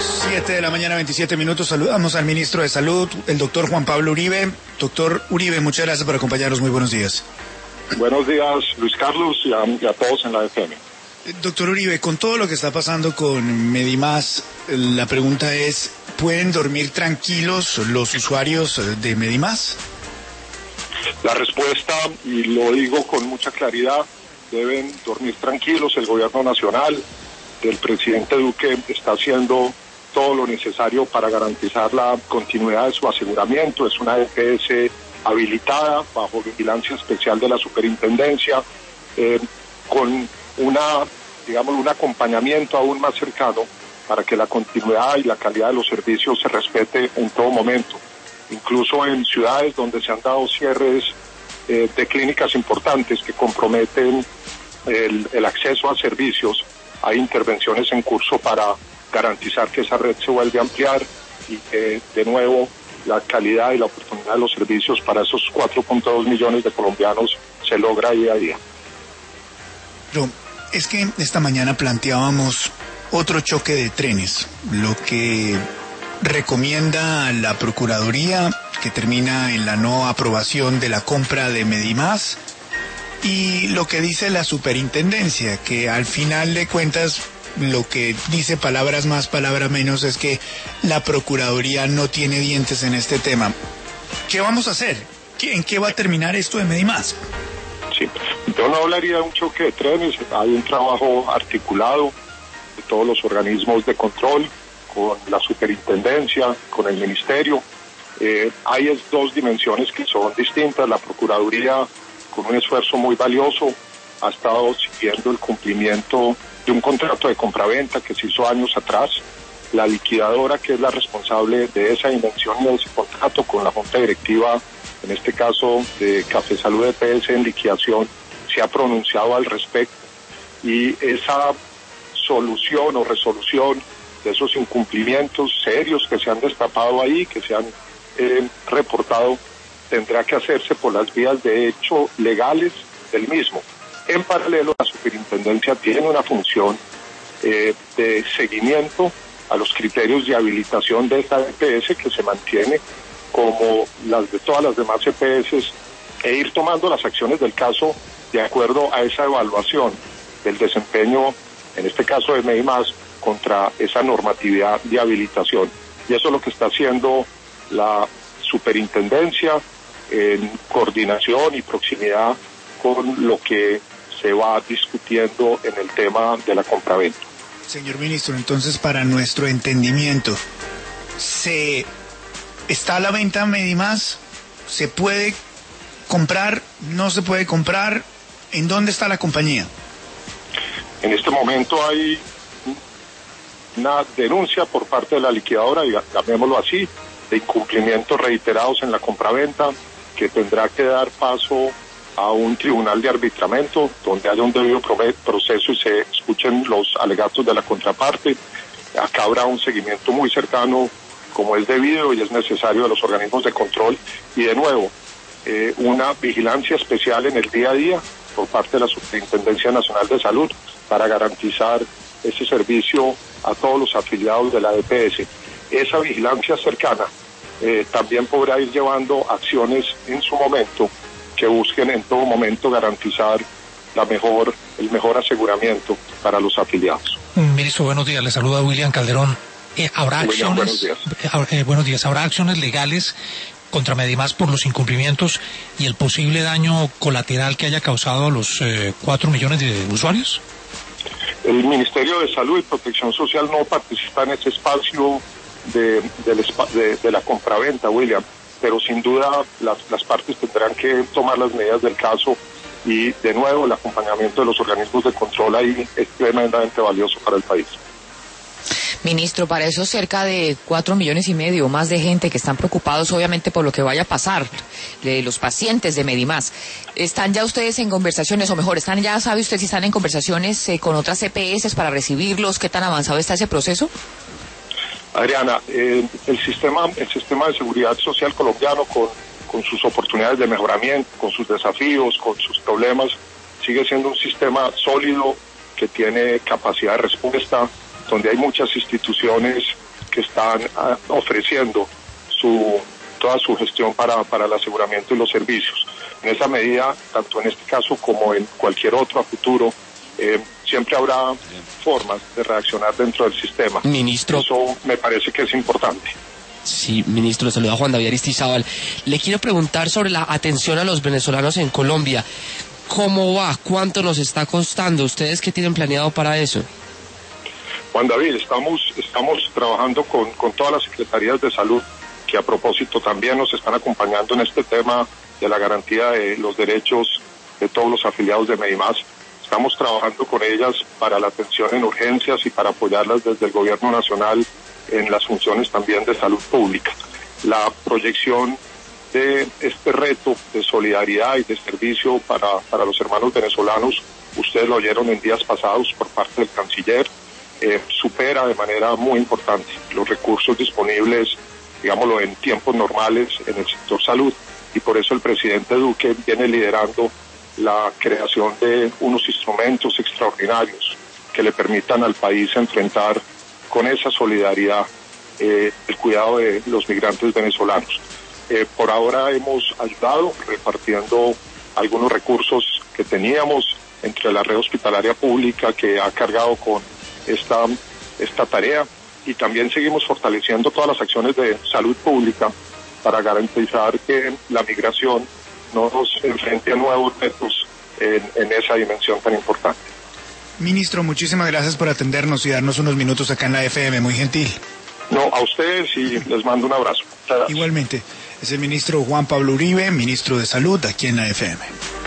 7 de la mañana, 27 minutos. Saludamos al ministro de Salud, el doctor Juan Pablo Uribe. Doctor Uribe, muchas gracias por acompañarnos. Muy buenos días. Buenos días, Luis Carlos, y a todos en la FM. Doctor Uribe, con todo lo que está pasando con Medimás, la pregunta es, ¿pueden dormir tranquilos los usuarios de Medimás? La respuesta, y lo digo con mucha claridad, deben dormir tranquilos. El gobierno nacional del presidente Duque está haciendo todo lo necesario para garantizar la continuidad de su aseguramiento. Es una EPS habilitada bajo vigilancia especial de la superintendencia, con un acompañamiento aún más cercano para que la continuidad y la calidad de los servicios se respete en todo momento. Incluso en ciudades donde se han dado cierres de clínicas importantes que comprometen el acceso a servicios, hay intervenciones en curso para garantizar que esa red se vuelve a ampliar y que de nuevo la calidad y la oportunidad de los servicios para esos 4.2 millones de colombianos se logra día a día. Pero es que esta mañana planteábamos otro choque de trenes, lo que recomienda la Procuraduría, que termina en la no aprobación de la compra de Medimás, y lo que dice la superintendencia, que al final de cuentas lo que dice palabras más, palabras menos, es que la Procuraduría no tiene dientes en este tema. ¿Qué vamos a hacer? ¿En qué va a terminar esto de Medimás? Sí, yo no hablaría de un choque de trenes. Hay un trabajo articulado de todos los organismos de control, con la superintendencia, con el ministerio. Hay dos dimensiones que son distintas. La Procuraduría, con un esfuerzo muy valioso, ha estado siguiendo el cumplimiento de un contrato de compraventa que se hizo años atrás. La liquidadora, que es la responsable de esa dimensión de ese contrato, con la junta directiva, en este caso de Café Salud EPS en liquidación, se ha pronunciado al respecto, y esa solución o resolución de esos incumplimientos serios que se han destapado ahí, que se han reportado, tendrá que hacerse por las vías de hecho legales del mismo. En paralelo, la superintendencia tiene una función de seguimiento a los criterios de habilitación de esta EPS, que se mantiene como las de todas las demás EPS, e ir tomando las acciones del caso de acuerdo a esa evaluación del desempeño, en este caso de Medimás, contra esa normatividad de habilitación. Y eso es lo que está haciendo la superintendencia en coordinación y proximidad con lo que se va discutiendo en el tema de la compraventa. Señor ministro, entonces, para nuestro entendimiento, ¿está a la venta Medimás? ¿Se puede comprar? ¿No se puede comprar? ¿En dónde está la compañía? En este momento hay una denuncia por parte de la liquidadora, llamémoslo así, de incumplimientos reiterados en la compraventa, que tendrá que dar paso a un tribunal de arbitramiento donde haya un debido proceso y se escuchen los alegatos de la contraparte. Acá habrá un seguimiento muy cercano, como es debido y es necesario, de los organismos de control, y de nuevo una vigilancia especial en el día a día por parte de la Superintendencia Nacional de Salud para garantizar ese servicio a todos los afiliados de la EPS. Esa vigilancia cercana también podrá ir llevando acciones en su momento que busquen en todo momento garantizar el mejor aseguramiento para los afiliados. Ministro, buenos días. Le saluda William Calderón. ¿Habrá acciones? Buenos días. Buenos días. ¿Habrá acciones legales contra Medimás por los incumplimientos y el posible daño colateral que haya causado a los 4 millones de usuarios? El Ministerio de Salud y Protección Social no participa en ese espacio de la compraventa, William, pero sin duda las partes tendrán que tomar las medidas del caso, y de nuevo el acompañamiento de los organismos de control ahí es tremendamente valioso para el país. Ministro, para eso cerca de 4,5 millones más de gente que están preocupados obviamente por lo que vaya a pasar, de los pacientes de Medimás. ¿Están ya ustedes en conversaciones, o mejor, sabe usted si están en conversaciones con otras EPS para recibirlos? ¿Qué tan avanzado está ese proceso? Adriana, el sistema de seguridad social colombiano, con sus oportunidades de mejoramiento, con sus desafíos, con sus problemas, sigue siendo un sistema sólido que tiene capacidad de respuesta, donde hay muchas instituciones que están ofreciendo toda su gestión para el aseguramiento y los servicios. En esa medida, tanto en este caso como en cualquier otro a futuro, siempre habrá formas de reaccionar dentro del sistema. Ministro. Eso me parece que es importante. Sí, ministro, le saluda Juan David Aristizábal. Le quiero preguntar sobre la atención a los venezolanos en Colombia. ¿Cómo va? ¿Cuánto nos está costando? ¿Ustedes qué tienen planeado para eso? Juan David, estamos trabajando con todas las secretarías de salud, que a propósito también nos están acompañando en este tema de la garantía de los derechos de todos los afiliados de Medimás. Estamos trabajando con ellas para la atención en urgencias y para apoyarlas desde el gobierno nacional en las funciones también de salud pública. La proyección de este reto de solidaridad y de servicio para los hermanos venezolanos, ustedes lo oyeron en días pasados por parte del canciller, supera de manera muy importante los recursos disponibles, digámoslo, en tiempos normales en el sector salud, y por eso el presidente Duque viene liderando la creación de unos instrumentos extraordinarios que le permitan al país enfrentar con esa solidaridad el cuidado de los migrantes venezolanos. Por ahora hemos ayudado repartiendo algunos recursos que teníamos entre la red hospitalaria pública que ha cargado con esta tarea, y también seguimos fortaleciendo todas las acciones de salud pública para garantizar que la migración no nos enfrente a nuevos retos en esa dimensión tan importante. Ministro, muchísimas gracias por atendernos y darnos unos minutos acá en la FM, muy gentil. No, a ustedes, y les mando un abrazo. Igualmente, es el ministro Juan Pablo Uribe, ministro de Salud, aquí en la FM.